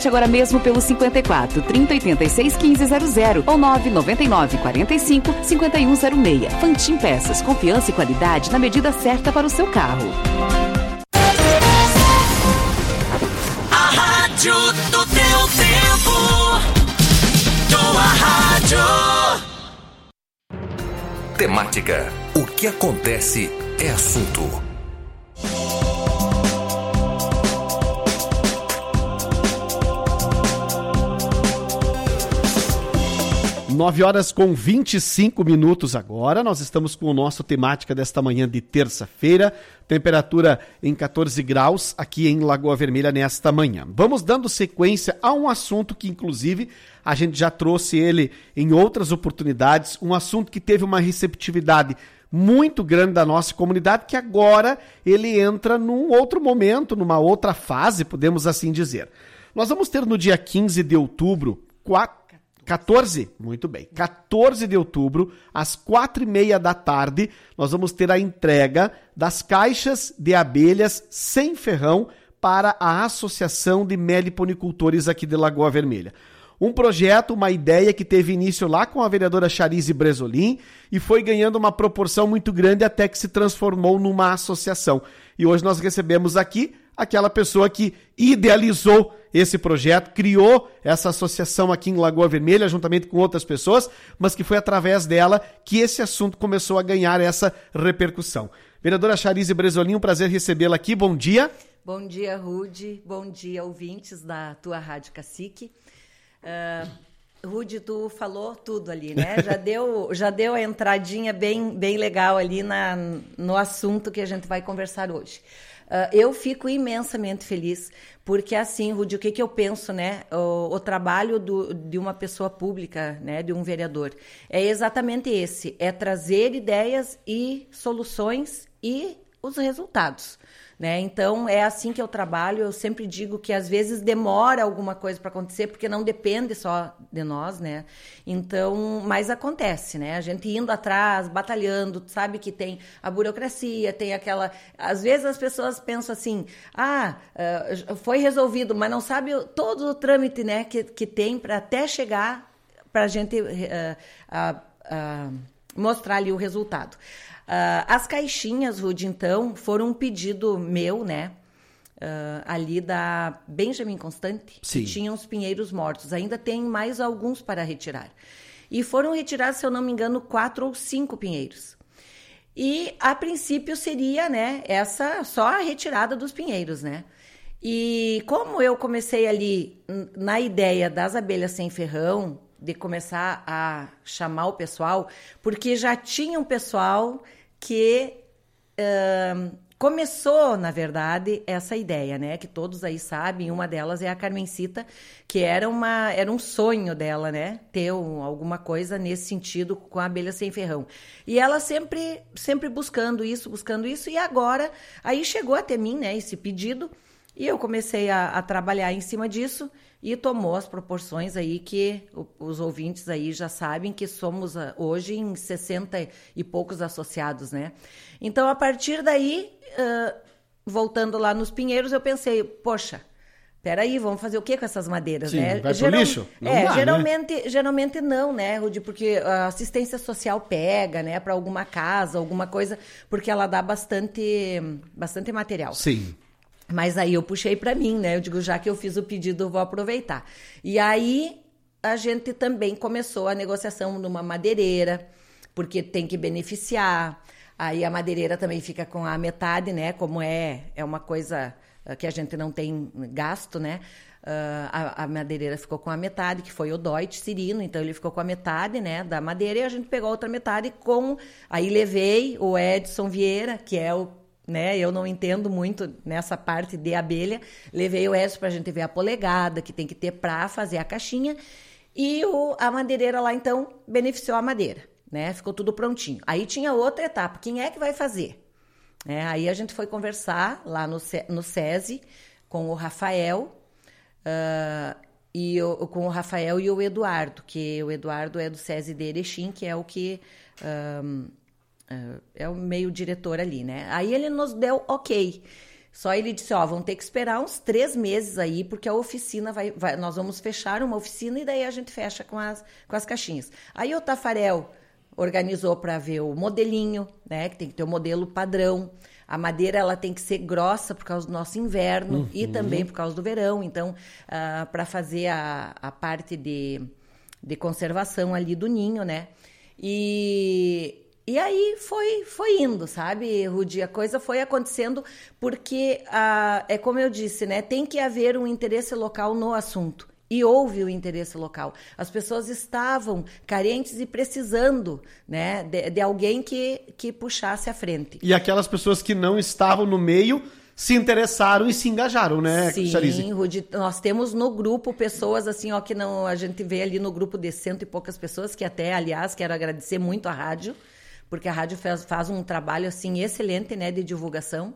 Agora mesmo pelo 54 3086 1500 ou 999 45 5106. Fantin Peças, confiança e qualidade na medida certa para o seu carro. A rádio do teu tempo. Tua rádio. Temática. O que acontece é assunto. 9h25 agora. Nós estamos com o nosso temática desta manhã de terça-feira. Temperatura em 14 graus aqui em Lagoa Vermelha nesta manhã. Vamos dando sequência a um assunto que, inclusive, a gente já trouxe ele em outras oportunidades. Um assunto que teve uma receptividade muito grande da nossa comunidade, que agora ele entra num outro momento, numa outra fase, podemos assim dizer. Nós vamos ter no dia 15 de outubro, 14 de outubro, às 4h30 da tarde, nós vamos ter a entrega das caixas de abelhas sem ferrão para a Associação de Meliponicultores aqui de Lagoa Vermelha. Um projeto, uma ideia que teve início lá com a vereadora Charize Bresolim e foi ganhando uma proporção muito grande até que se transformou numa associação. E hoje nós recebemos aqui aquela pessoa que idealizou esse projeto, criou essa associação aqui em Lagoa Vermelha, juntamente com outras pessoas, mas que foi através dela que esse assunto começou a ganhar essa repercussão. Vereadora Charize Bresolim, um prazer recebê-la aqui, bom dia. Bom dia, Rude, bom dia, ouvintes da tua Rádio Cacique. Rude, tu falou tudo ali, né? Já deu a entradinha bem legal ali no assunto que a gente vai conversar hoje. Eu fico imensamente feliz, porque assim, Rude, o que eu penso, né? O trabalho de uma pessoa pública, né? De um vereador, é exatamente esse, é trazer ideias e soluções e os resultados, né? Então, é assim que eu trabalho. Eu sempre digo que às vezes demora alguma coisa para acontecer, porque não depende só de nós, né? Então, mas acontece, né? A gente indo atrás, batalhando, sabe que tem a burocracia, tem aquela... Às vezes as pessoas pensam assim, foi resolvido, mas não sabe todo o trâmite, né, que tem para até chegar para a gente mostrar ali o resultado. As caixinhas, Rude, então, foram um pedido meu, né? Ali da Benjamin Constante, Sim. Que tinha uns pinheiros mortos. Ainda tem mais alguns para retirar. E foram retirados, se eu não me engano, 4 ou 5 pinheiros. E, a princípio, seria, né, só a retirada dos pinheiros, né? E como eu comecei ali na ideia das abelhas sem ferrão, de começar a chamar o pessoal, porque já tinha um pessoal que começou, na verdade, essa ideia, né? Que todos aí sabem, uma delas é a Carmencita, que era um sonho dela, né? Ter alguma coisa nesse sentido com a abelha sem ferrão. E ela sempre buscando isso, e agora, aí chegou até mim, né? Esse pedido, e eu comecei a trabalhar em cima disso, e tomou as proporções aí que os ouvintes aí já sabem que somos hoje em 60 e poucos associados, né? Então, a partir daí, voltando lá nos pinheiros, eu pensei, poxa, peraí, vamos fazer o que com essas madeiras, Sim, né? vai pro lixo? Não dá, geralmente não, né, Rudy? Porque a assistência social pega, né, para alguma casa, alguma coisa, porque ela dá bastante material. Sim. Mas aí eu puxei para mim, né? Eu digo, já que eu fiz o pedido, eu vou aproveitar. E aí a gente também começou a negociação numa madeireira, porque tem que beneficiar. Aí a madeireira também fica com a metade, né? Como é uma coisa que a gente não tem gasto, né? A madeireira ficou com a metade, que foi o Deutsch Cirino, então ele ficou com a metade, né, da madeira, e a gente pegou a outra metade Aí levei o Edson Vieira, que é né, eu não entendo muito nessa parte de abelha, levei o Edson para a gente ver a polegada que tem que ter para fazer a caixinha, e a madeireira lá, então, beneficiou a madeira, né, ficou tudo prontinho. Aí tinha outra etapa, quem é que vai fazer? Aí a gente foi conversar lá no SESI com o Rafael, com o Rafael e o Eduardo, que o Eduardo é do SESI de Erechim, que é o que... é o meio diretor ali, né? Aí ele nos deu ok. Só ele disse, vão ter que esperar uns 3 meses aí, porque a oficina nós vamos fechar uma oficina e daí a gente fecha com as caixinhas. Aí o Tafarel organizou para ver o modelinho, né, que tem que ter o modelo padrão. A madeira ela tem que ser grossa por causa do nosso inverno e também por causa do verão. Então, para fazer a parte de conservação ali do ninho, né? E aí foi indo, sabe, Rudi? A coisa foi acontecendo porque, é como eu disse, né? Tem que haver um interesse local no assunto. E houve o interesse local. As pessoas estavam carentes e precisando, né, de alguém que puxasse à frente. E aquelas pessoas que não estavam no meio se interessaram e se engajaram, né, Charize? Sim, Rudi, nós temos no grupo pessoas assim, que não, a gente vê ali no grupo de 100 e poucas pessoas, que até, aliás, quero agradecer muito à rádio, porque a rádio faz um trabalho assim excelente, né, de divulgação.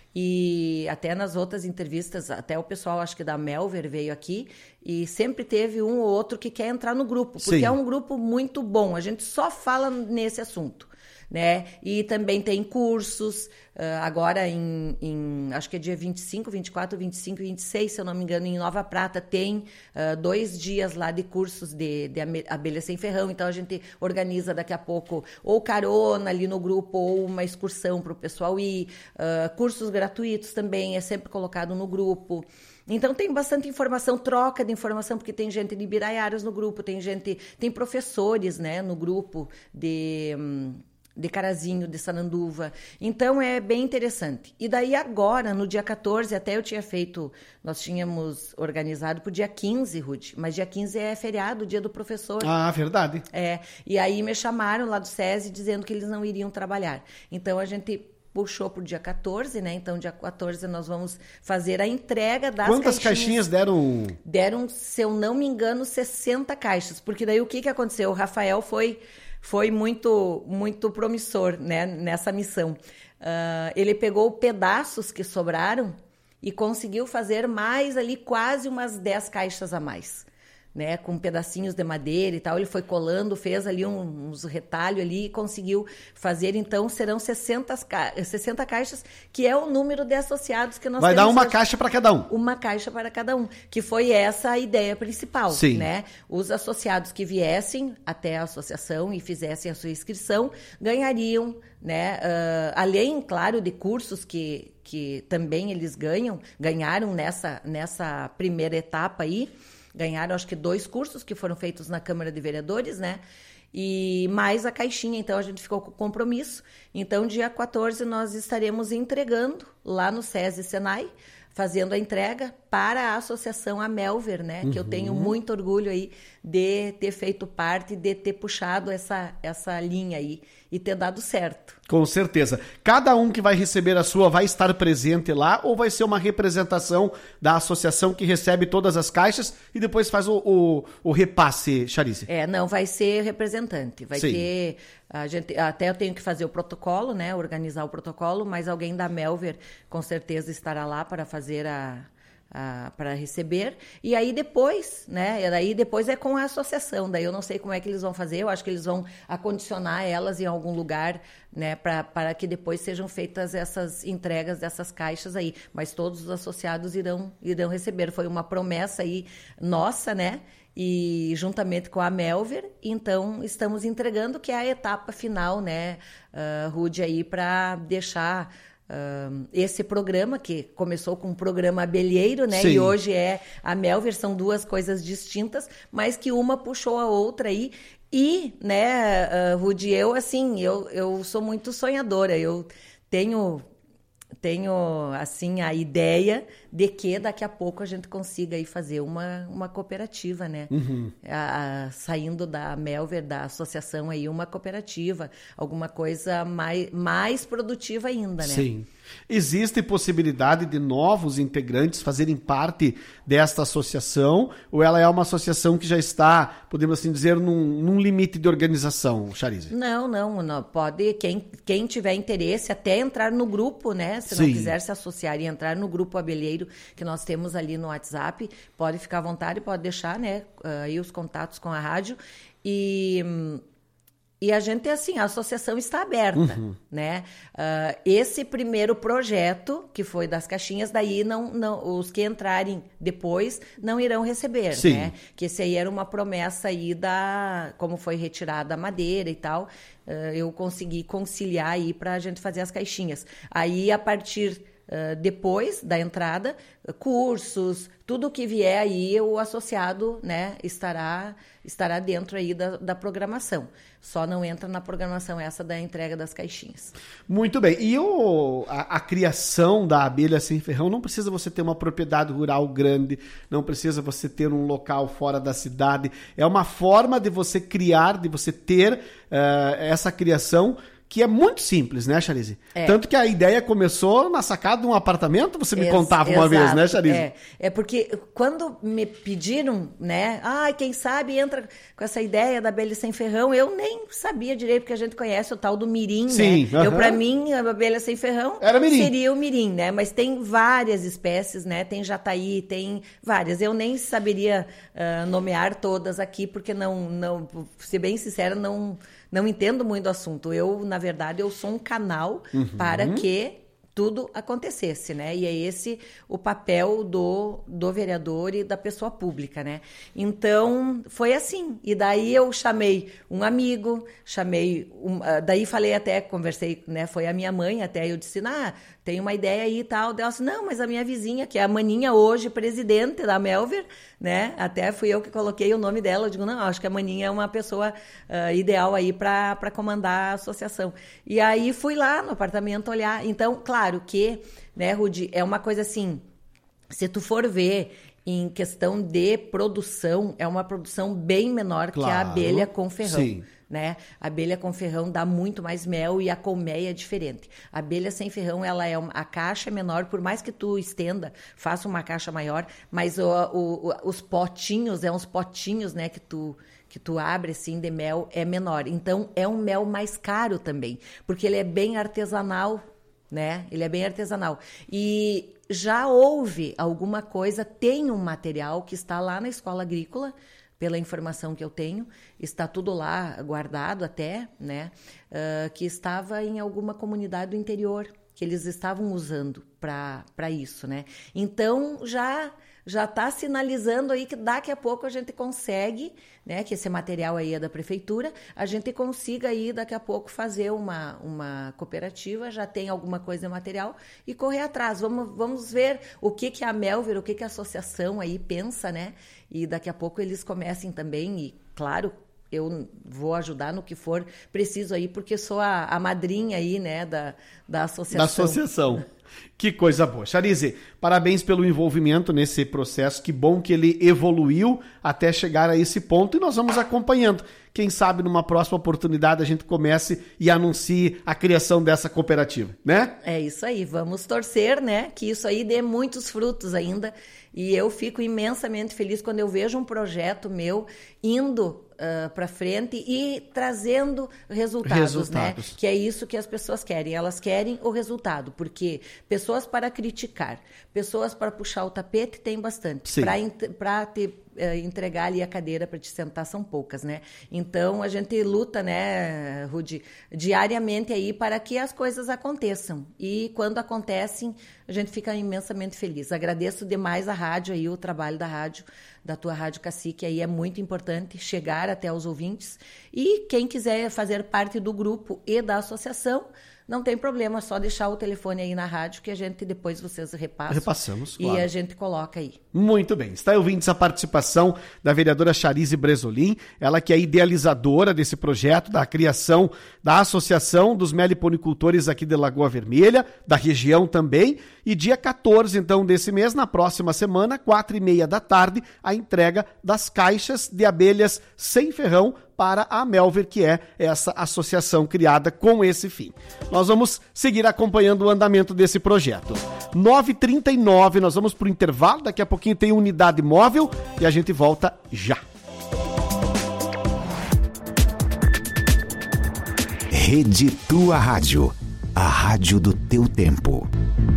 E até nas outras entrevistas, até o pessoal, acho que da Melver veio aqui, e sempre teve um ou outro que quer entrar no grupo, porque Sim. é um grupo muito bom, a gente só fala nesse assunto, né? E também tem cursos, agora acho que é dia 25, 24, 25 e 26, se eu não me engano, em Nova Prata, tem 2 dias lá de cursos de abelha sem ferrão, então a gente organiza daqui a pouco ou carona ali no grupo, ou uma excursão para o pessoal ir, cursos gratuitos também, é sempre colocado no grupo. Então tem bastante informação, troca de informação, porque tem gente de Biraiaras no grupo, tem professores, né, no grupo de Carazinho, de Sananduva. Então é bem interessante. E daí agora, no dia 14, até eu tinha feito, nós tínhamos organizado para o dia 15, Ruth, mas dia 15 é feriado, dia do professor. Ah, verdade. E aí me chamaram lá do SESI dizendo que eles não iriam trabalhar. Então a gente puxou para o dia 14, né? Então, dia 14 nós vamos fazer a entrega das Quantas caixinhas deram? Deram, se eu não me engano, 60 caixas. Porque daí o que aconteceu? O Rafael foi muito, muito promissor, né, nessa missão. Ele pegou pedaços que sobraram e conseguiu fazer mais ali quase umas 10 caixas a mais, né, com pedacinhos de madeira e tal. Ele foi colando, fez ali uns retalhos ali e conseguiu fazer. Então, serão 60 caixas, que é o número de associados que nós temos. Vai dar uma caixa para cada um. Uma caixa para cada um, que foi essa a ideia principal. Sim. Né? Os associados que viessem até a associação e fizessem a sua inscrição ganhariam, né, além, claro, de cursos que também eles ganharam nessa primeira etapa aí. Ganharam, acho que 2 cursos que foram feitos na Câmara de Vereadores, né? E mais a caixinha, então a gente ficou com compromisso. Então, dia 14, nós estaremos entregando lá no SESI Senai, fazendo a entrega para a Associação Amelver, né? Que eu tenho muito orgulho aí de ter feito parte, de ter puxado essa linha aí e ter dado certo. Com certeza. Cada um que vai receber a sua vai estar presente lá ou vai ser uma representação da associação que recebe todas as caixas e depois faz o repasse, Charize? Não, vai ser representante. Vai Sim. ter... até eu tenho que fazer o protocolo, né? Organizar o protocolo, mas alguém da Melver com certeza estará lá para fazer para receber. E aí depois, né? E daí depois é com a associação. Daí eu não sei como é que eles vão fazer. Eu acho que eles vão acondicionar elas em algum lugar, né? Para que depois sejam feitas essas entregas dessas caixas aí. Mas todos os associados irão receber. Foi uma promessa aí nossa, né? E juntamente com a Melver, então estamos entregando, que é a etapa final, né, Rude, aí para deixar esse programa, que começou com um programa abelheiro, né? Sim. E hoje é a Melver, são 2 coisas distintas, mas que uma puxou a outra aí. E, né, Rude, eu sou muito sonhadora, eu tenho assim, a ideia de que daqui a pouco a gente consiga aí fazer uma cooperativa, né? Saindo da Melver, da associação aí, uma cooperativa, alguma coisa mais produtiva ainda, né? Sim. Existe possibilidade de novos integrantes fazerem parte desta associação, ou ela é uma associação que já está, podemos assim dizer, num limite de organização, Charize? Não, pode, quem tiver interesse, até entrar no grupo, né? Se não quiser se associar e entrar no grupo abelheiro que nós temos ali no WhatsApp, pode ficar à vontade, pode deixar, né, aí os contatos com a rádio. E E a gente, assim, a associação está aberta, né? Esse primeiro projeto, que foi das caixinhas, daí os que entrarem depois não irão receber, Sim. né? Que esse aí era uma promessa aí como foi retirada a madeira e tal, eu consegui conciliar aí para a gente fazer as caixinhas. Aí, a partir depois da entrada, cursos, tudo que vier aí, o associado, né, estará dentro aí da programação. Só não entra na programação essa da entrega das caixinhas. Muito bem. E a criação da abelha sem ferrão, não precisa você ter uma propriedade rural grande, não precisa você ter um local fora da cidade. É uma forma de você criar, de você ter essa criação que é muito simples, né, Charize? Tanto que a ideia começou na sacada de um apartamento, você me contava uma vez, né, Charize? É porque quando me pediram, né, quem sabe entra com essa ideia da abelha sem ferrão, eu nem sabia direito, porque a gente conhece o tal do mirim, Sim, né? Pra mim, a abelha sem ferrão seria o mirim, né? Mas tem várias espécies, né? Tem jataí, tem várias. Eu nem saberia nomear todas aqui, porque não, ser bem sincera, não entendo muito do assunto. Na verdade, eu sou um canal para que tudo acontecesse, né? E é esse o papel do vereador e da pessoa pública, né? Então, foi assim. E daí eu chamei um amigo, daí conversei, né? Foi a minha mãe até, eu disse, tem uma ideia aí e tal. Ela disse, não, mas a minha vizinha, que é a Maninha hoje, presidente da Melver, né? Até fui eu que coloquei o nome dela. Eu digo, não, acho que a Maninha é uma pessoa ideal aí para comandar a associação. E aí fui lá no apartamento olhar. Então, claro que, né, Rudy, é uma coisa assim, se tu for ver em questão de produção, é uma produção bem menor que a abelha com ferrão. Sim. Né? A abelha com ferrão dá muito mais mel e a colmeia é diferente. A abelha sem ferrão, a caixa é menor, por mais que tu estenda, faça uma caixa maior, mas os potinhos, uns potinhos, né, que tu abre assim de mel é menor. Então é um mel mais caro também, porque ele é bem artesanal, né? Ele é bem artesanal. E já houve alguma coisa, tem um material que está lá na escola agrícola, pela informação que eu tenho, está tudo lá guardado até, né, que estava em alguma comunidade do interior, que eles estavam usando para isso, né. Então, já está sinalizando aí que daqui a pouco a gente consegue, né, que esse material aí é da prefeitura, a gente consiga aí daqui a pouco fazer uma cooperativa, já tem alguma coisa de material e correr atrás. Vamos ver o que a Melver, o que a associação aí pensa, né, e daqui a pouco eles comecem também e, claro, eu vou ajudar no que for preciso aí, porque sou a madrinha aí, né, da associação. Da associação. Que coisa boa. Charize, parabéns pelo envolvimento nesse processo. Que bom que ele evoluiu até chegar a esse ponto e nós vamos acompanhando. Quem sabe numa próxima oportunidade a gente comece e anuncie a criação dessa cooperativa, né? É isso aí. Vamos torcer, né, que isso aí dê muitos frutos ainda. E eu fico imensamente feliz quando eu vejo um projeto meu indo para frente e trazendo resultados, né? Que é isso que as pessoas querem. Elas querem o resultado, porque pessoas para criticar, pessoas para puxar o tapete tem bastante. Para entregar ali a cadeira para te sentar são poucas, né? Então a gente luta, né, Rudy, diariamente aí para que as coisas aconteçam. E quando acontecem, a gente fica imensamente feliz. Agradeço demais a rádio aí, o trabalho da rádio, da tua Rádio Cacique, aí é muito importante chegar até os ouvintes. E quem quiser fazer parte do grupo e da associação, não tem problema, é só deixar o telefone aí na rádio que a gente depois vocês repassam. Repassamos, claro. E a gente coloca aí. Muito bem. Está ouvindo essa participação da vereadora Charize Bresolim, ela que é idealizadora desse projeto, da criação da Associação dos Meliponicultores aqui de Lagoa Vermelha, da região também, e dia 14, então, desse mês, na próxima semana, 4h30 da tarde, a entrega das caixas de abelhas sem ferrão para a Melver, que é essa associação criada com esse fim. Nós vamos seguir acompanhando o andamento desse projeto. 9h39, nós vamos para o intervalo, daqui a pouquinho tem unidade móvel e a gente volta já. Rede Tua Rádio, a rádio do teu tempo.